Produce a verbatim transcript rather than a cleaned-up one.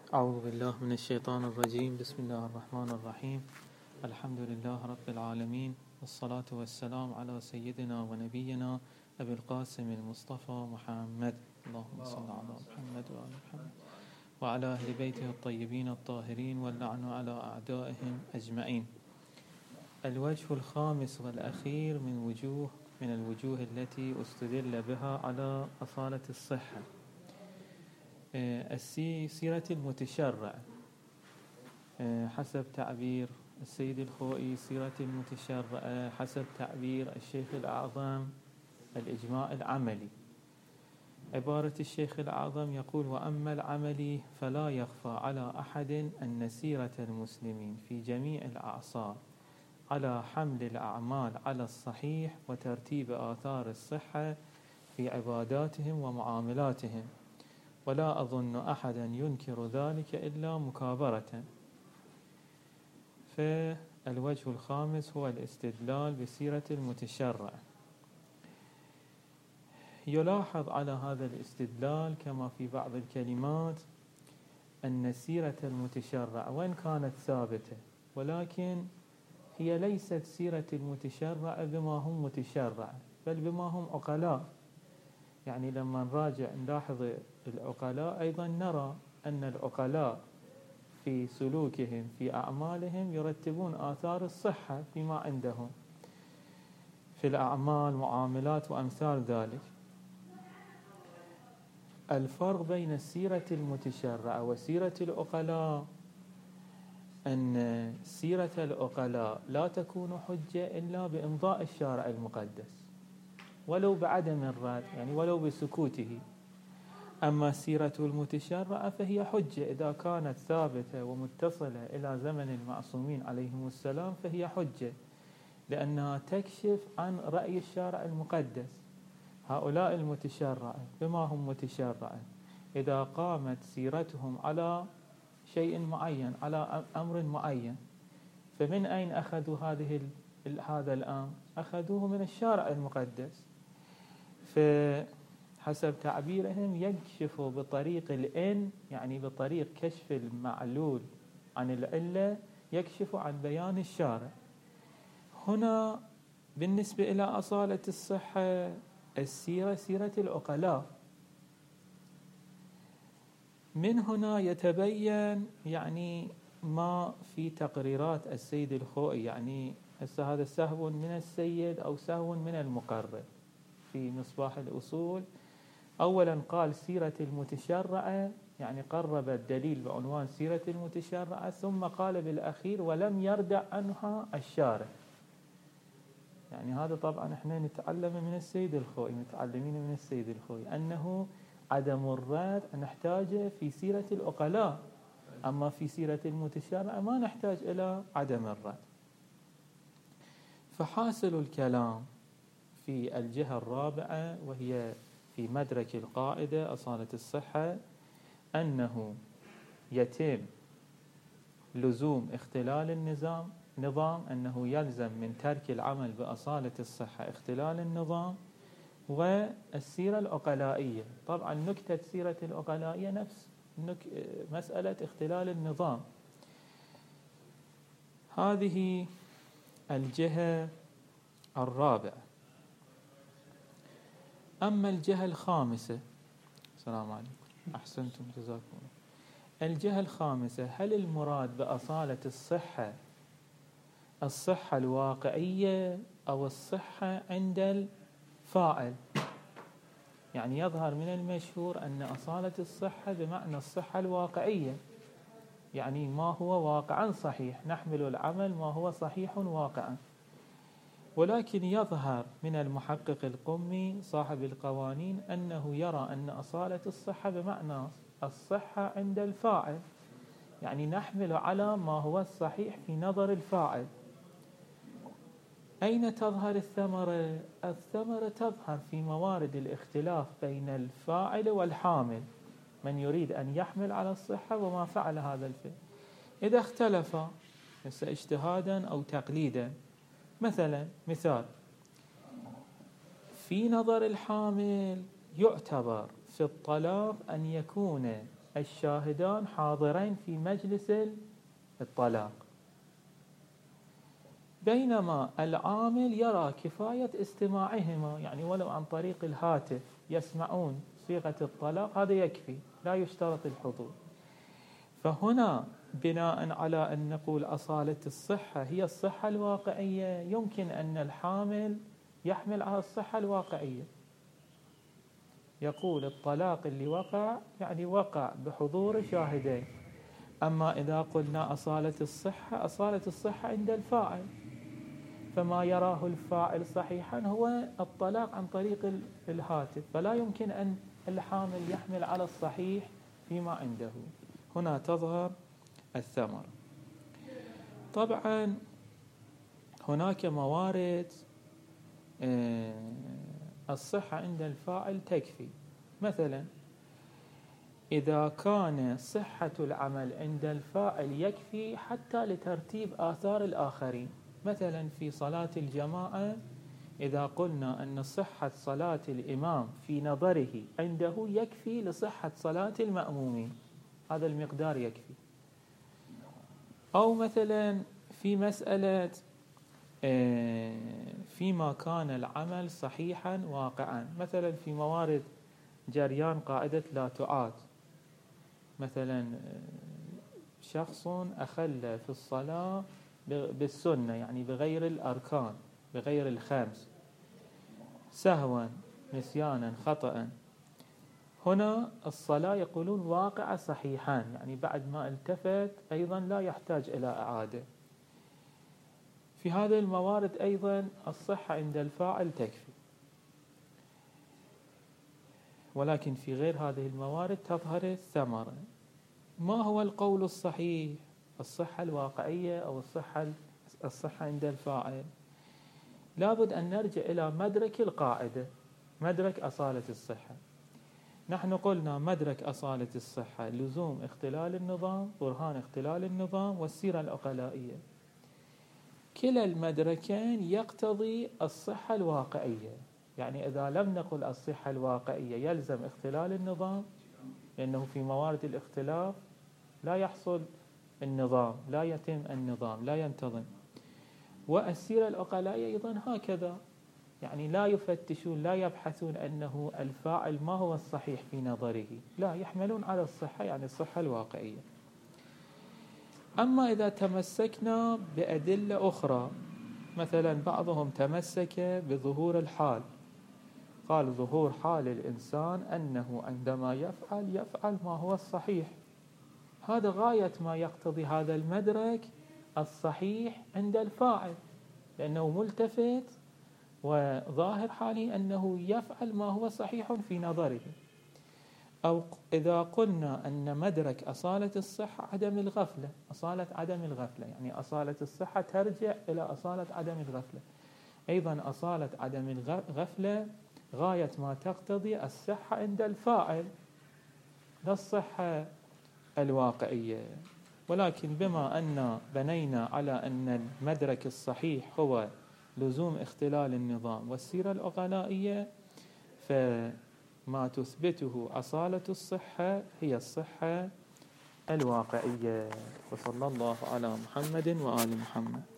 أعوذ بالله من الشيطان الرجيم. بسم الله الرحمن الرحيم. الحمد لله رب العالمين، والصلاة والسلام على سيدنا ونبينا أبي القاسم المصطفى محمد. اللهم صل على محمد وآل محمد وعلى أهل بيته الطيبين الطاهرين، واللعن على أعدائهم أجمعين. الوجه الخامس والأخير من وجوه من الوجوه التي استدل بها على أصالة الصحة سيرة المتشرع حسب تعبير السيد الخوئي. سيرة المتشرع حسب تعبير الشيخ الأعظم الإجماع العملي. عبارة الشيخ الأعظم يقول: وأما العملي فلا يخفى على أحد أن سيرة المسلمين في جميع الأعصار على حمل الأعمال على الصحيح وترتيب آثار الصحة في عباداتهم ومعاملاتهم، ولا أظن أحدا ينكر ذلك إلا مكابرة. فالوجه الخامس هو الاستدلال بسيرة المتشرع. يلاحظ على هذا الاستدلال كما في بعض الكلمات أن سيرة المتشرع وإن كانت ثابتة، ولكن هي ليست سيرة المتشرع بما هم متشرع، بل بما هم عقلاء. يعني لما نراجع نلاحظ العقلاء أيضا نرى أن العقلاء في سلوكهم في أعمالهم يرتبون آثار الصحة فيما عندهم في الأعمال معاملات وأمثال ذلك. الفرق بين السيرة المتشرعة وسيرة العقلاء أن سيرة العقلاء لا تكون حجة إلا بإمضاء الشارع المقدس ولو بعدم الرد، يعني ولو بسكوته. أما سيرة المتشرعة فهي حجة إذا كانت ثابتة ومتصلة إلى زمن المعصومين عليهم السلام، فهي حجة لأنها تكشف عن رأي الشارع المقدس. هؤلاء المتشرعة بما هم متشرعة إذا قامت سيرتهم على شيء معين، على أمر معين، فمن أين أخذوا هذه هذا الأمر؟ أخذوه من الشارع المقدس. فحسب تعبيرهم يكشف بطريق الإن، يعني بطريق كشف المعلول عن العلة، يكشف عن بيان الشارع. هنا بالنسبة إلى أصالة الصحة السيرة سيرة العقلاء. من هنا يتبين يعني ما في تقريرات السيد الخوئي، يعني هذا سهو من السيد أو سهو من المقرر في مصباح الأصول. أولا قال سيرة المتشرعة، يعني قرب الدليل بعنوان سيرة المتشرعة، ثم قال بالأخير ولم يردع عنها الشارع. يعني هذا طبعا احنا نتعلم من السيد الخوئي، متعلمين من السيد الخوئي أنه عدم الرد نحتاجه في سيرة العقلاء، أما في سيرة المتشرعة ما نحتاج إلى عدم الرد. فحاصل الكلام في الجهة الرابعة وهي في مدرك القاعدة أصالة الصحة أنه يتم لزوم اختلال النظام نظام أنه يلزم من ترك العمل بأصالة الصحة اختلال النظام والسيرة العقلائية. طبعا نكتة سيرة العقلائية نفس مسألة اختلال النظام. هذه الجهة الرابعة. أما الجهة الخامسة، السلام عليكم، أحسنتم جزاكم. الجهة الخامسة، هل المراد بأصالة الصحة الصحة الواقعية أو الصحة عند الفاعل؟ يعني يظهر من المشهور أن أصالة الصحة بمعنى الصحة الواقعية، يعني ما هو واقعا صحيح، نحمل العمل ما هو صحيح واقعا. ولكن يظهر من المحقق القمي صاحب القوانين أنه يرى أن أصالة الصحة بمعنى الصحة عند الفاعل، يعني نحمل على ما هو الصحيح في نظر الفاعل. أين تظهر الثمرة؟ الثمرة تظهر في موارد الاختلاف بين الفاعل والحامل، من يريد أن يحمل على الصحة وما فعل هذا الفعل. إذا اختلف اجتهادا أو تقليدا، مثلا مثال في نظر الحامل يعتبر في الطلاق أن يكون الشاهدان حاضرين في مجلس الطلاق، بينما العامل يرى كفاية استماعهما، يعني ولو عن طريق الهاتف يسمعون صيغة الطلاق هذا يكفي، لا يشترط الحضور. فهنا بناء على أن نقول أصالة الصحة هي الصحة الواقعية، يمكن أن الحامل يحمل على الصحة الواقعية، يقول الطلاق اللي وقع يعني وقع بحضور شاهدين. أما إذا قلنا أصالة الصحة، أصالة الصحة عند الفاعل، فما يراه الفاعل صحيحا هو الطلاق عن طريق الهاتف، فلا يمكن أن الحامل يحمل على الصحيح فيما عنده. هنا تظهر الثمرة. طبعا هناك موارد الصحة عند الفاعل تكفي، مثلا إذا كان صحة العمل عند الفاعل يكفي حتى لترتيب آثار الآخرين، مثلا في صلاة الجماعة إذا قلنا أن صحة صلاة الإمام في نظره عنده يكفي لصحة صلاة المأمومين، هذا المقدار يكفي. أو مثلا في مسألة فيما كان العمل صحيحا واقعا، مثلا في موارد جريان قاعدة لا تعاد، مثلا شخص أخل في الصلاة بالسنة يعني بغير الأركان بغير الخمس سهوا نسيانا خطأ، هنا الصلاة يقولون واقع صحيحان، يعني بعد ما التفت أيضا لا يحتاج إلى إعادة. في هذه الموارد أيضا الصحة عند الفاعل تكفي، ولكن في غير هذه الموارد تظهر الثمرة. ما هو القول الصحيح؟ الصحة الواقعية أو الصحة الصحة عند الفاعل؟ لابد أن نرجع إلى مدرك القاعدة، مدرك أصالة الصحة. نحن قلنا مدرك أصالة الصحة لزوم اختلال النظام، برهان اختلال النظام، والسيرة العقلائية. كلا المدركين يقتضي الصحة الواقعية، يعني إذا لم نقل الصحة الواقعية يلزم اختلال النظام، لأنه في موارد الاختلاف لا يحصل النظام، لا يتم النظام، لا ينتظم. والسيرة العقلائية أيضا هكذا، يعني لا يفتشون لا يبحثون أنه الفاعل ما هو الصحيح في نظره، لا يحملون على الصحة يعني الصحة الواقعية. أما إذا تمسكنا بأدلة أخرى، مثلا بعضهم تمسك بظهور الحال، قال ظهور حال الإنسان أنه عندما يفعل يفعل ما هو الصحيح، هذا غاية ما يقتضي هذا المدرك الصحيح عند الفاعل، لأنه ملتفت وظاهر حاله أنه يفعل ما هو صحيح في نظره. أو إذا قلنا أن مدرك أصالة الصحة عدم الغفلة، أصالة عدم الغفلة، يعني أصالة الصحة ترجع إلى أصالة عدم الغفلة، أيضا أصالة عدم الغفلة غاية ما تقتضي الصحة عند الفاعل لا الصحة الواقعية. ولكن بما أن بنينا على أن المدرك الصحيح هو لزوم اختلال النظام والسيرة العقلائية، فما تثبته أصالة الصحة هي الصحة الواقعية. وصلى الله على محمد وآل محمد.